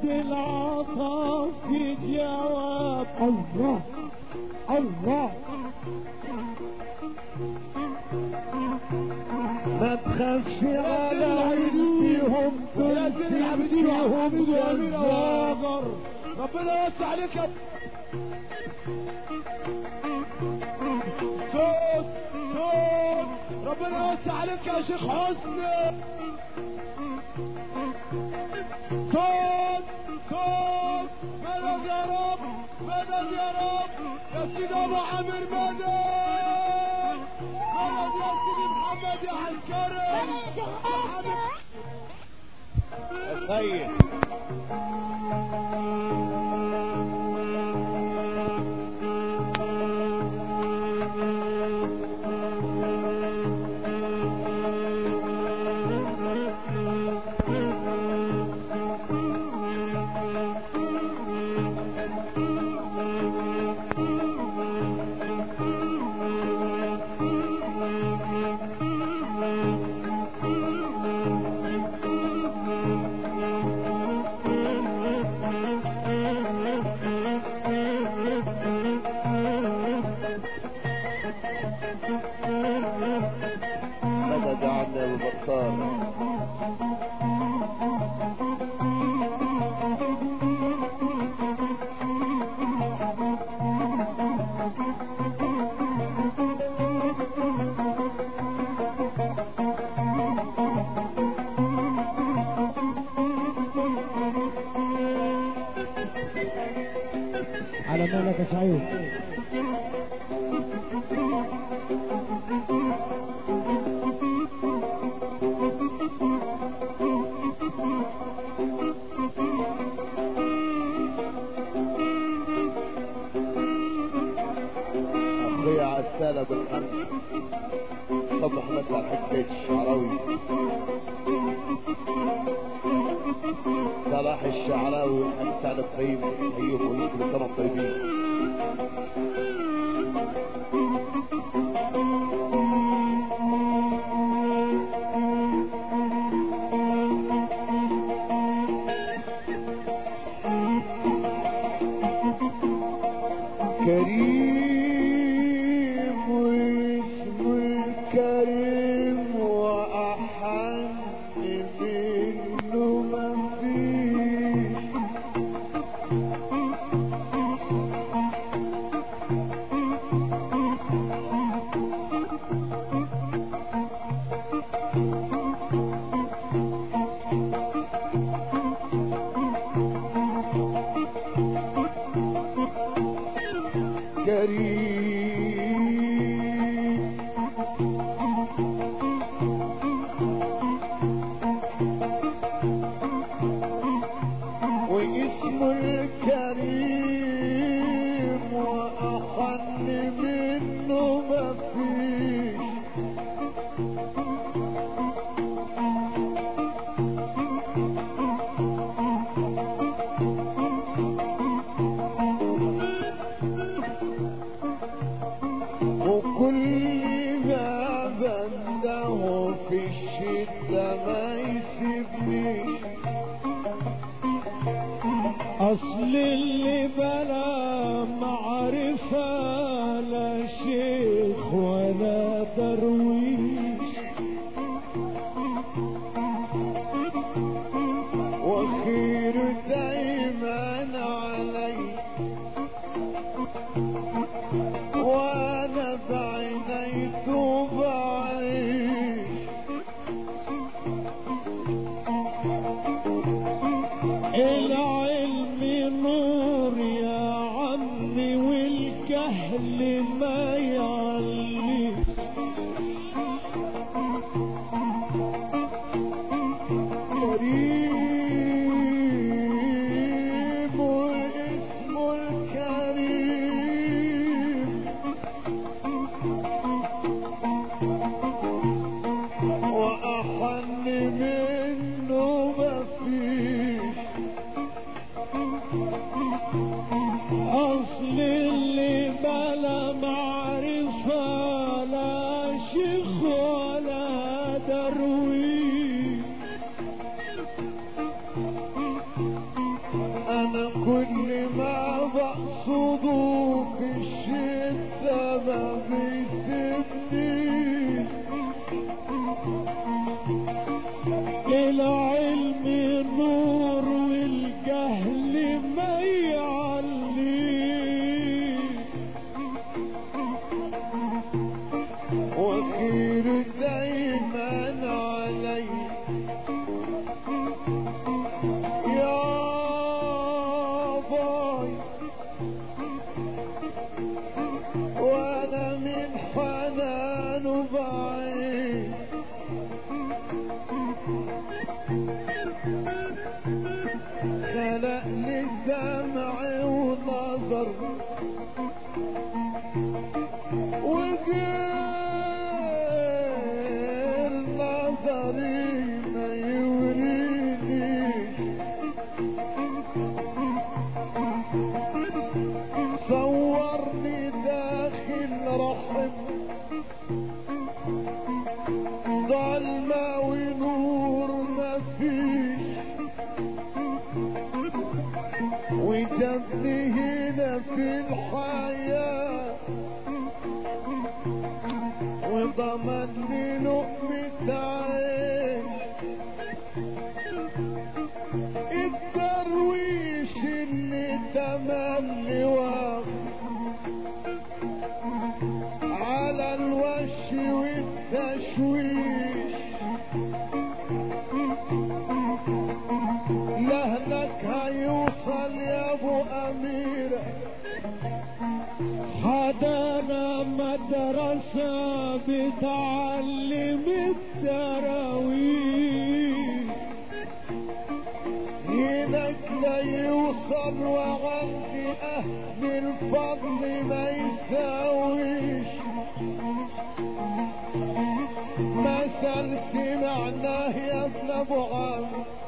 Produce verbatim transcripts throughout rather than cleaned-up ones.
العطاء في جواب. الله الله ما تخافش على عيديهم تنسيهم جزاغر. ربنا يوسع عليك يا صوت صوت. ربنا يوسع عليك يا شيخ حسني. صوت صوت. مدد يا رب مدد يا رب يا سيدي ابو عامر مدد. مدد يا سيدي محمد يا عسكري. خير مدد يا عم ابو بطال. على مالك يا سعيد. اخويا عسالة بالخمس صبح مثل حكاية الشعراوي صلاح الشعراوي وحمد على الطيب. ايوه وليكم كانوا طيبين. كريم واسم الكريم وأحن منه مفيش. كريم واسم الكريم وأحن منه مفيش. وكل ما بنده في الشدة ما يسيبنيش. اصل اللي بلا معرفة لا شيخ ولا درويش. وخير دايما علي وانا بعينيت بعيش. العلم نور يا عمي والجهل ما يعليش. كريم خلقني سمع ونظر وغير نظري ما يورينيش صورني داخل رحم ظلمة ونور مفيش وجابني هنا في الحياة وضمن لي لقمة عيش الدرويش اللي تملي واقف على الوش والتشويش لهناك هيوصل يا ابو اميرة حدانا مدرسة بتعلم التراويح هناك لا يوصل وعندي اهل الفضل ما يساويش مثل سمعناه يا ابن ابو عم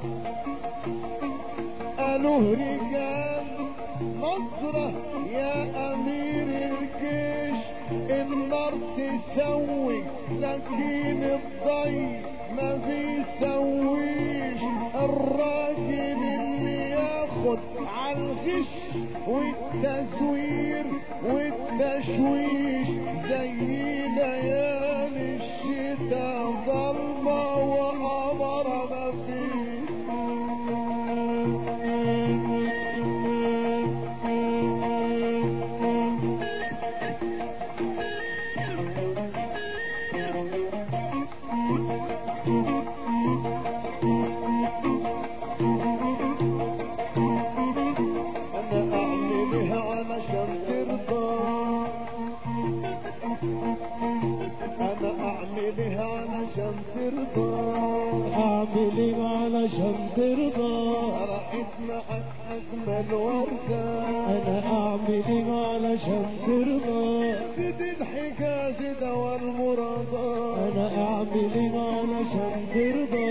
قالوا رجال نصرة يا امير الجيش النار تسوي لكن الضي ما بيسويش الراجل اللي ياخد عالغش والتزوير والتشويش زي ليالي الشتاء ظلمة وقمر ما فيش اعملي علشان ترضى رحت معك اجمل وردة انا اعملي علشان ترضى سيد الحجاز دوا المرضى انا اعملي علشان ترضى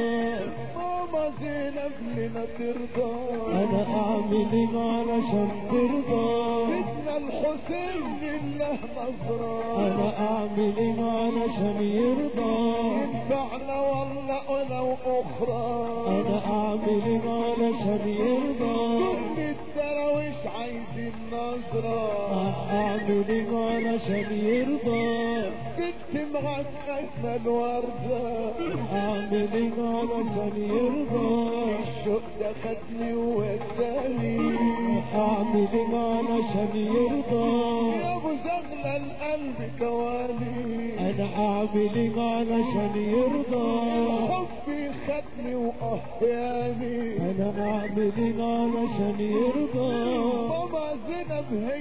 ماما زينب لنا ترضى انا اعملي علشان ترضى سيدنا الحسين لله نظرة انا اعملي علشان يرضى ينفعنا والله ولو اخرى انا اعملي علشان يرضى كل الدراويش عايزين نظرة اعملي علشان يرضى كنت معك اجمل وردة اعملي علشان يرضى الشوق ده خدني ووداني اعملي علشان يرضى يا ابو زغلة القلب كوالي انا اعملي علشان يرضى حبي خدني واحياني انا اعملي علشان يرضى ماما زينب هي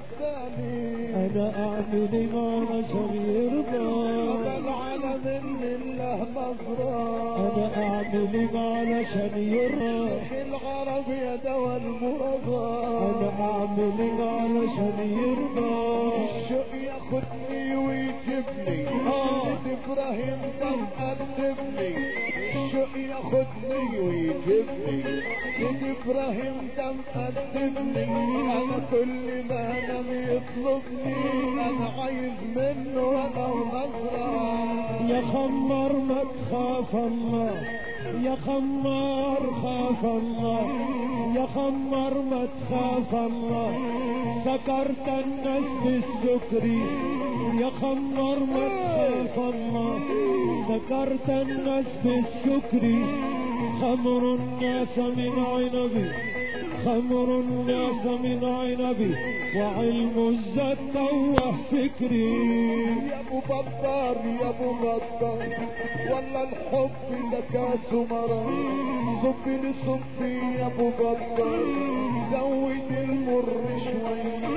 شداني انا اعملي علشان يرضى ابا العالم لله نظرة انا اعملي علشان يرضى العرب يا دوا المرضى انا اعملي علشان يرضى الشوق ياخدني ويجيبني سيد ابراهيم ده مقدمني الشوق ياخدني ويجيبني سيد ابراهيم ده مقدمني انا كل ما انام يطلبني انا عايز منه ولو نظرة يا خمر ما تخاف الله يا خمار خاف الله يا خمر ما تخاف الله سكرت الناس بالسكري يا خمر ما تخاف الله سكرت الناس بالسكري خمر الناس من عنبي خمر الناس من عنبي وعلم الزاد توه فكري يا ابو بطار يا ابو بطار والله الحب ده كاس مرار صبي لصبي يا ابو بطار زود المر شويه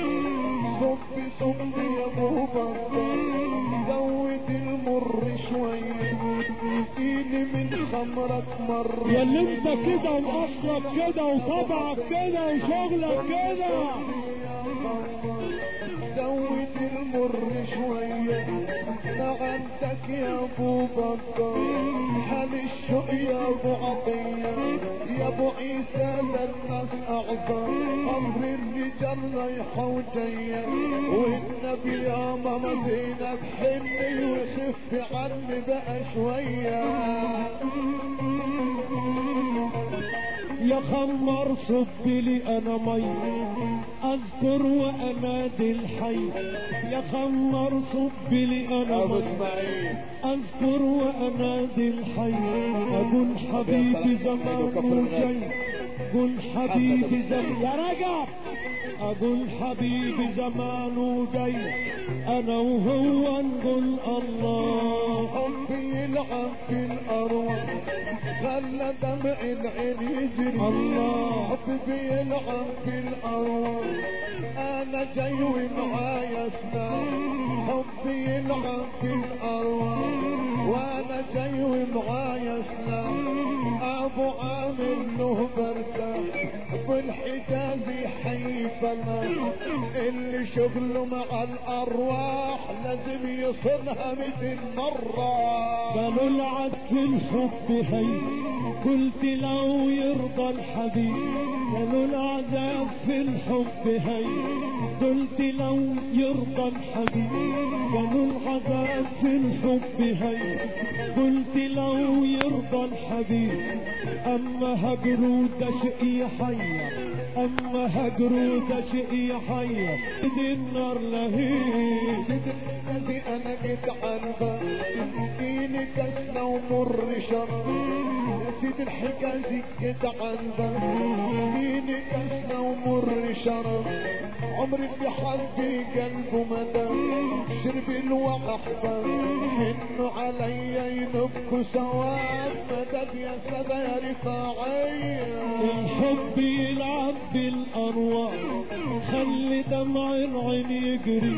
صبي صبي يا ابو بطار زود المر شويه اديني من عمرك مر يا اللي انت كده واصلك كده وطبعك كده وشغلك كده زود المر شوية ما عندك يا ابو بكر حال الشوق يا ابو عطية يا ابو عيسى للناس اعظم امر الرجال رايحة وجاية والنبي يا ماما زينب حني وخف عني بقى شوية يا خمر صب لي انا مي اذكر وانادي الحي يا خمر صب لي انا ابو مي اسماعيل اذكر وانادي الحي اقول حبيبي زمان جاي قول حبيبي زمان يا رجب اقول حبيبي زمان جاي انا وهو نقول الله حبي يلعب في الارواح خلى دمع العين يجري الله حبي يلعب في الارواح انا جاي ومعايا سنان حبي يلعب في الارواح وانا جاي ومعايا سنان ابو عامر له بركه بالحجاز حي فلان اللي شغله مع الارواح لازم يصنها مثل مرة قالوا العد في الحب هي قلت لو يرضى الحبيب قالوا العذاب في الحب هي قلت لو يرضى الحبيب قالوا العذاب في الحب هي قلت لو يرضى الحبيب اما هجروا ده شيء يحير اما هجروا ده شيء يحير دي النار لهيب دي انا جيت عنها ديني كسنا ومر شر يا سيد الحجازي جيت عنها ديني كسنا ومر شر عمري في حبي قلبه مدى شرب الوحبة انه عليا ينبكوا سواد مدد يا سادة يا رفاعية الحب يلعب بالارواح خلي دمع العين يجري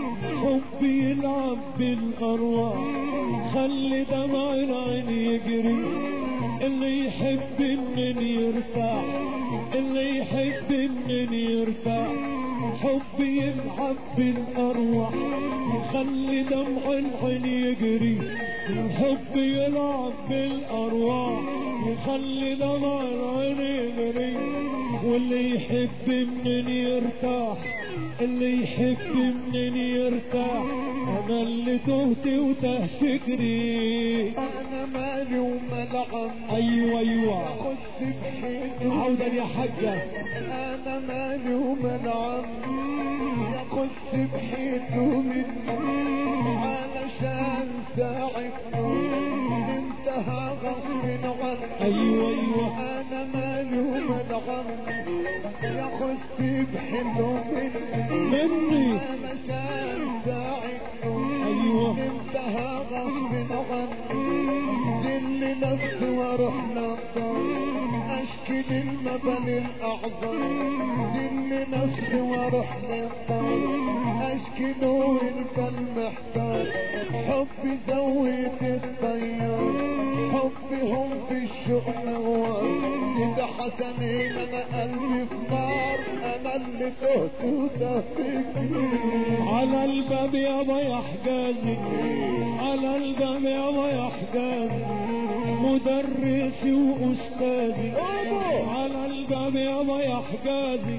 حب يلعب بالارواح خلي دمع العين يجري اللي يحب ان يرتاح اللي يحب ان يرتاح حب يلعب بالارواح يخلي دمع العين يجري الحب يلعب بالارواح يخلي دمع العين يجري واللي يحب من يرتاح اللي يحب من يرتاح انا اللي تهت وته فكري انا مالي وملعب ايوه ايوه خش بحيطه عودا يا حاجه انا مالي وملعب خش بحيطه مني علشان ساعدته انتهى غصب عني ايوه ايوه انا مالي وملعب يخش بحيطه مني مني علشان ساعدته ايوه انتهى غصب عني ذل نفسي واروح نطر اشكي للمبن الاعظم ذل نفسي واروح نطر اشكي نور فالمحتار حبي زويت الطيار حبهم في الشوق نوار اذا حسنين انا قلبي في نار انا اللي تهت وتهتكي على الباب يا ضيح حجازي على الباب يا ضيح حجازي مدرسي واستاذي على الباب يا ضيح حجازي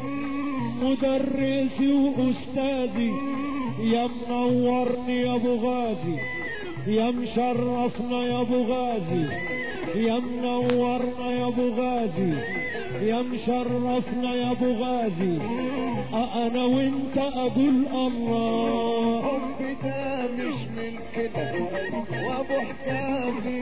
مدرسي واستاذي يا منورني يا ابو غازي يا مشرفنا يا ابو غازي يا منورنا يا ابو غازي يا مشرفنا يا ابو غازي انا وانت اقول الله حبي ده مش ملكنا وابو حكاية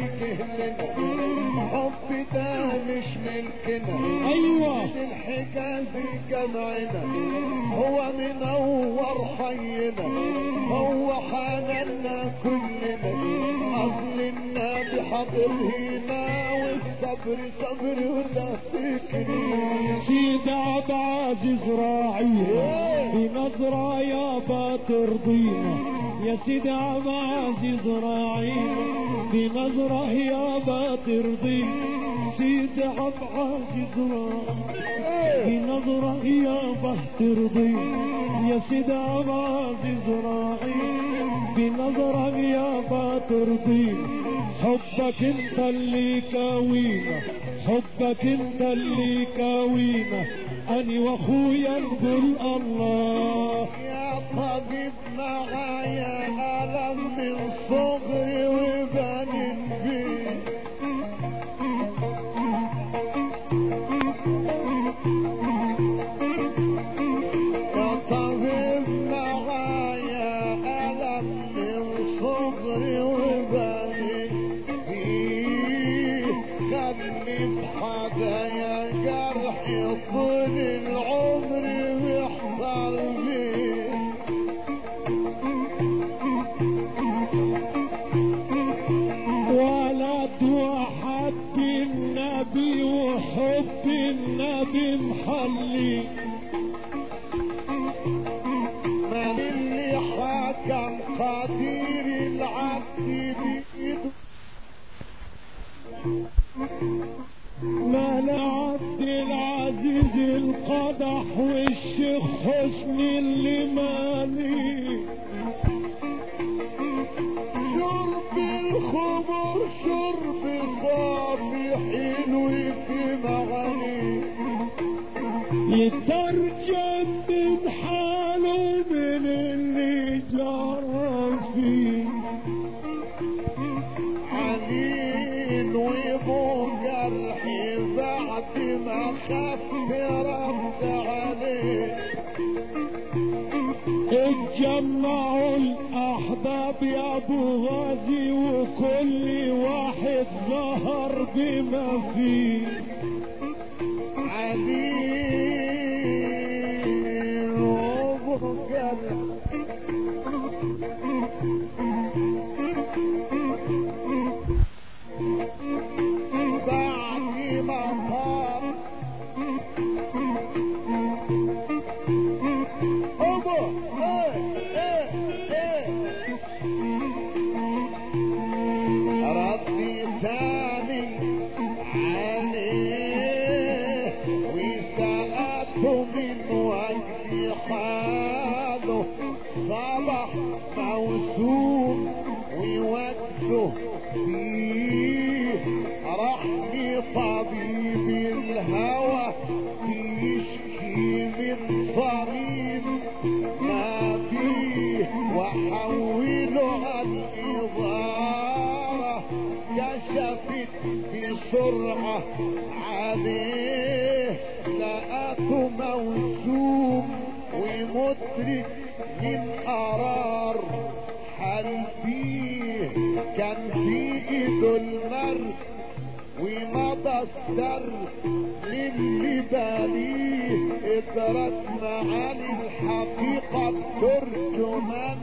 كهلنا حبي ده مش ملكنا ايوه الحجازي جمعنا هو منور حينا هو حننا كلنا اصل النبي حاضر هنا والصبر صبر وده فكري سيد عبد عزيز راعي بنظرة يا ترضينا يا سيد عبد عزيز راعي بنظرة يابا ترضي سيد عبد عزيز راعي بنظرة يابا ترضي يا سيد عبد عزيز راعي بنظرة يابا ترضي حبك انت اللي كاوينا حبك انت اللي كاوينا اني واخويا نقول الله يا طبيب معايا ألم من صغري وبنين بيه يا طبيب معايا ألم من صغري وبنين بيه خدني بحاجة يا جرحي طول العمر بيحصل بيه ولد وحب النبي وحب النبي محلي من اللي حكم قدير العبد بإيده مال عبد العزيز القدح والشيخ حسني اللي مالي شرب الخمر شرب صافي حلو في معاني يترجم من حاله من اللي جرى فيه عليل ويبو جرحي بعد ما خف رد عليه اتجمعوا الاحباب يا ابو غازي وكل واحد ظهر بما فيه عليل ويبو جرحي بعد ما طار أبو إيه إيه إيه ردي تاني عليه وسألته من وجه حاله صبح موسوم ووجهه فيه راح لطبيب الهوى يشكي من صميم ما فيه وحوله على الإدارة كشفت بسرعة عليه لقاته موسوم ومدرك من قرار حل فيه كان في ايده المرء ومضى السر للي باليه ادرك معاني الحقيقة بترجمان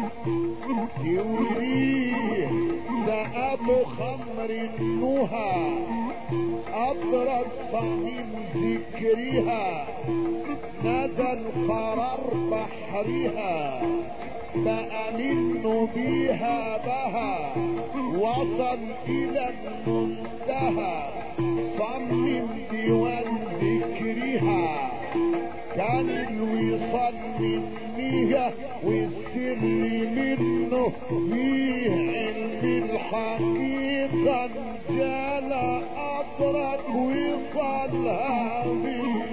يوريه لقاته خمر النهى أبرز صميم ذكرها ندى القرار بحرها بقى منه بيها بها وصل إلى المنتهى صمم ديوان ذكرها كان الوصال منيها والسر منه فيه علم الحقيقة جال أطرق وصالها بيه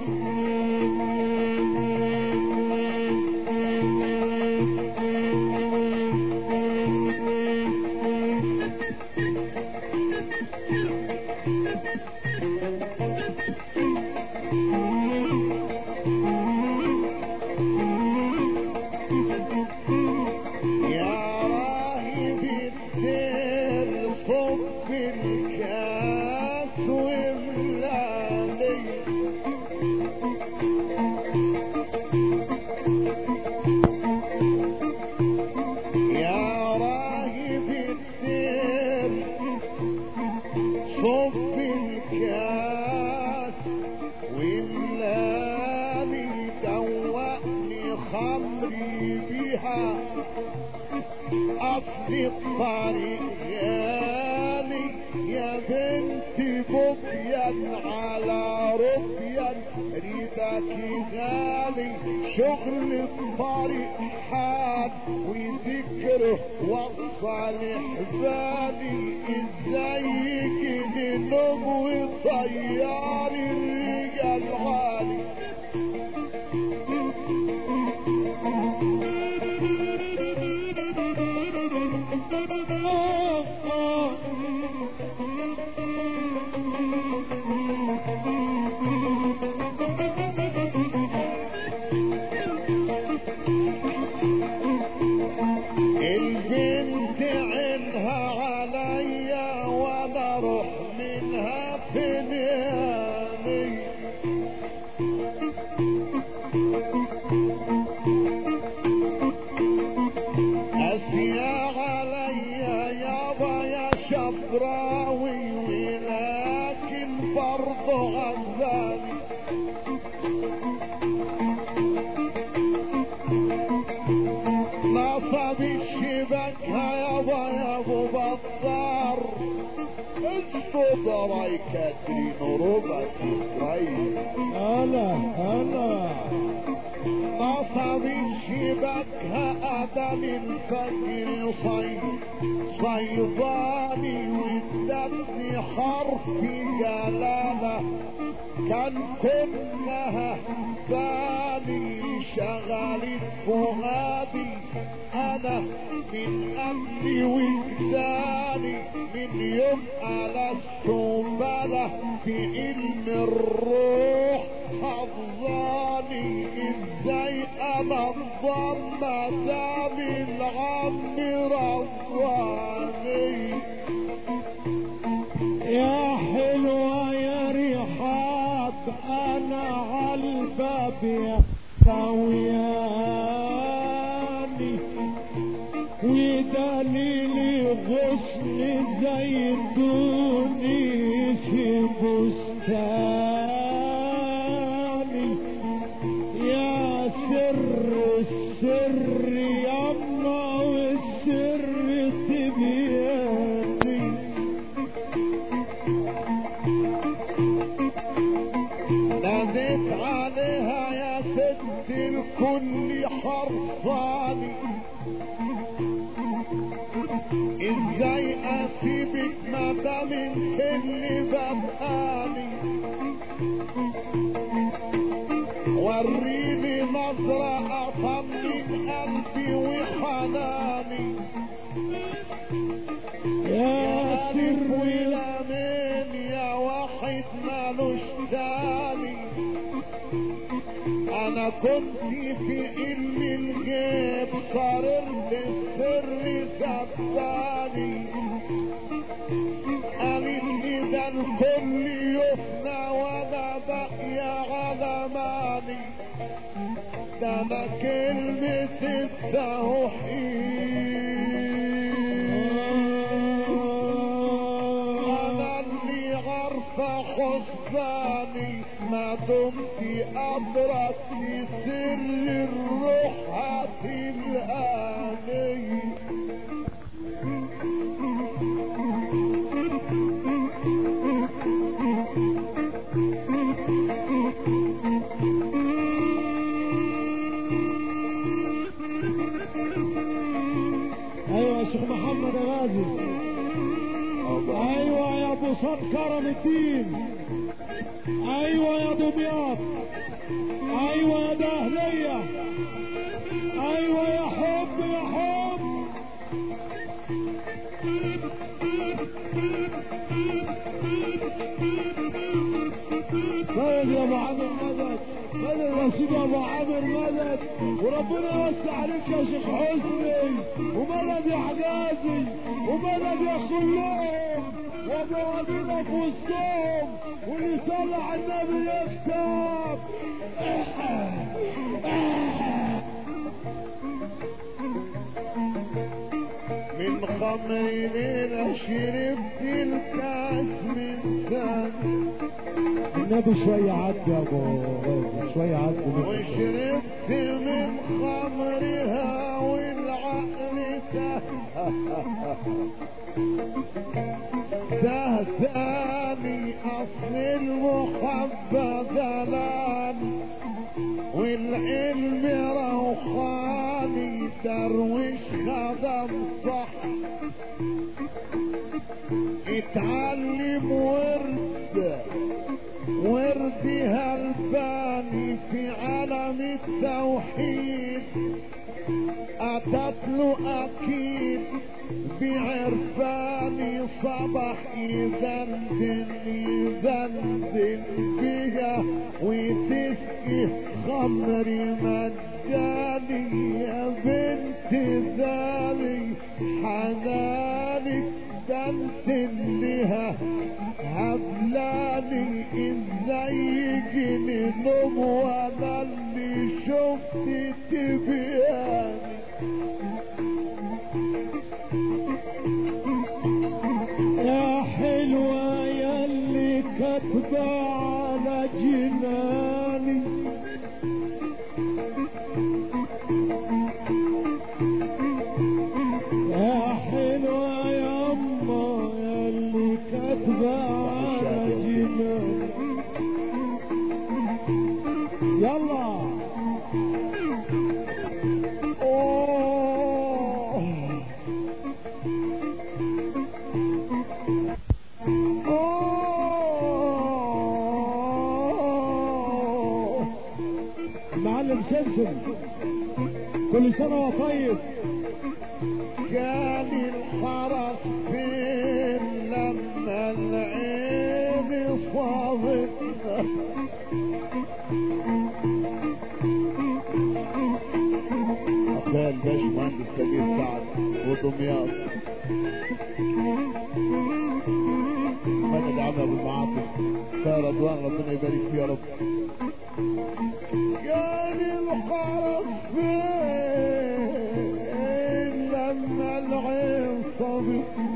أصل الطريق يا بنتي بطيان على ربيان ريدك غالي شغل الطريق حاد وذكره وصل حبالي ازاي جنوب وطيار الرجال غالي البنت عينها عليا وانا اروح منها فيني اسيا عليا يابا يا شبراوي ولكن برضو غزالي نصب الشبكة يابا يا ابو بطار الصدر يكترين ربك شوي هلا هلا نصب الشبكة أدم الفجر صيد صيداني والدم حرف جلالة كان كلها بالي شغلت فؤادي انا من قبلي وجداني من يوم على السنبلة في علم الروح حفظاني ازاي انا الضمة دامي العم رضاني يا حلوة يا ريحات انا عالباب يا طوياني ودليلي غصن زيتوني في بستاني يا سر السر يما والسر تبياني ناديت عليها يا ست الكل حرصاني ازاي اسيبك مدام انت اللي ببقاني وريني نظرة اطمن قلبي وحناني يا سر ولامين يا واحد مالوش تاني انا كنت في علم الغيب صارت السر زباني قالت لي ده الكل يفنى وانا باقية على مالي ده انا كلمة التوحيد انا اللي عارفة حسناني ما دمت أدرك في سر الروح هتلقاني ايوه يا شيخ محمد يا غازي ايوه يا ابو صاد كرم الدين ايوه يا دمياط ايوه يا دهلية ايوه يا حب يا حب مدد يا ابو عامر مدد مدد يا سيدي ابو عامر مدد وربنا يوسع عليك يا شيخ حسني ومدد يا حجازي ومدد يا خلوهم ومواجهنا في وسطهم واللي يطلع النبي يكسب من خمرين شربت الكاس من ثاني النبي شوية عد يا ابو غازي شوية عد وشربت من خمرها والعقل تاه استهزاني اصل المحبة دلال والعلم روحاني درويش خدم صح اتعلم ورد وردي هلباني في عالم التوحيد اتت له اكيد بعرفاني صبح يذنبن يذنبن بيها وتسقي خمري مجاني يا بنت زالي حنانك دنت لها هبلاني ازاي يجيني نوم وانا اللي شفت تبياني يا حلوة ياللي كاتبة على جناني يا حلوة يا أما ياللي كاتبة على جناني يلا معلم سمسم كل سنة وطيب جالي الحرس فين لما العين صابتنا عقبال باش مهندس سمير سعد ودمياط مدد عم ابو المعاطف خير رضوان ربنا يبارك فيه يا رب جالي الحرس فين لما العين صابتنا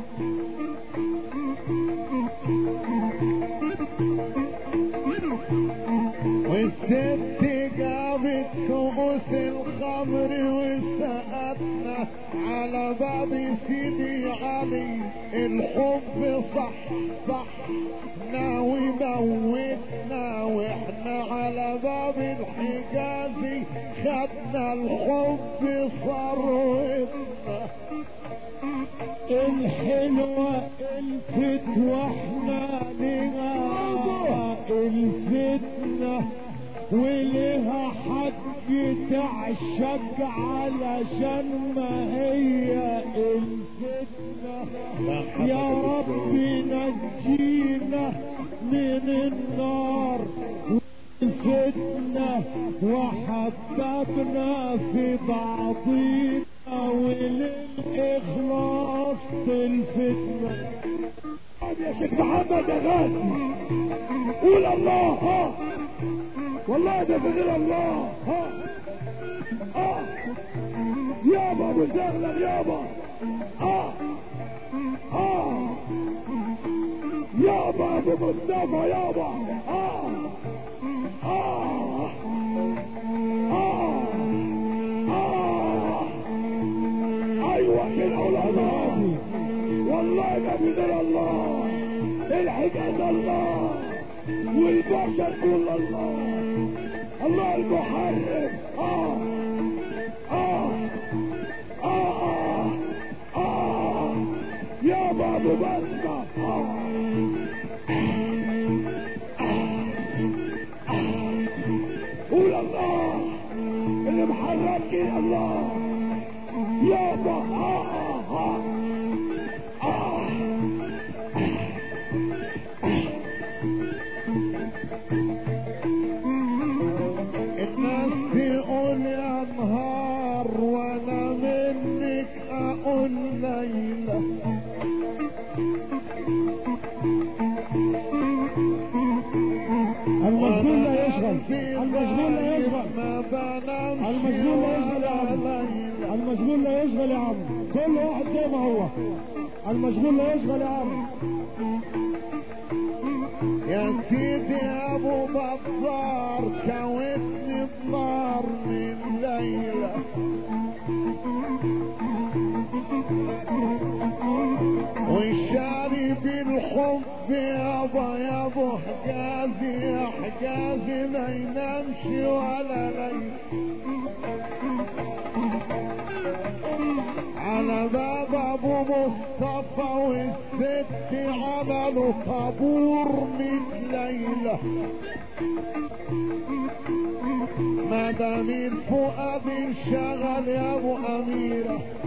والست جابت كؤوس الخمر وسقتنا على باب سيدي علي الحب صح صح ناوي موتنا واحنا على باب الحجازي خدنا الحب ثروتنا الحلوة الفت واحنا لها الفتنة ولها حق تعشق علشان ما هي الفتنة يا رب نجينا من النار الفتنة وحببنا في بعضينا وللإخلاص الفتنة يا شيخ محمد يا غازي قول الله ها والله ده غير الله ها اه يابا ابو زغلل يابا اه اه يابا ابو مصطفى يابا اه اه اه اه ايوه كده اولاد والله ده غير الله الحجاز الله والبشر كل الله الله المحرم اه اه اه اه اه يا بابو بسطة اه قول الله اللي محرمك الله يا بابا اه اه اه الناس تقول يا نهار وانا منك اقول ليلة المشغول لا يشغل المشغول لا يشغل المشغول لا يشغل يا عم المشغول لا يشغل يا عم كل واحد زي ما هو المشغول لا يشغل يا عم يا سيدي ابو بطار كوتني بنار من ليلة والشارب الحب ينامش ولا ليل على باب ابو مصطفى والست عملوا طابور من ليلة مدام الفؤاد انشغل يا ابو اميرة